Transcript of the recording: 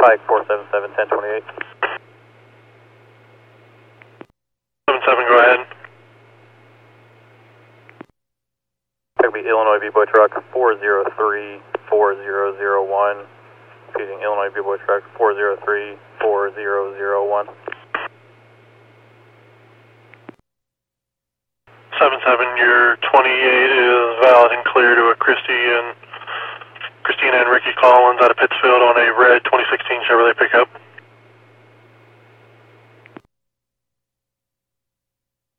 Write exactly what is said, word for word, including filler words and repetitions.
Pike four seven seven, ten twenty-eight. seven seven, go ahead. That would be Illinois V-Boy truck four zero three, four zero zero one. Repeating, Illinois V-Boy truck four zero three, four zero zero one. seven seven, your twenty-eight is valid and clear to a Christy and Christina and Ricky Collins out of Pittsfield on a red twenty sixteen Chevrolet pickup.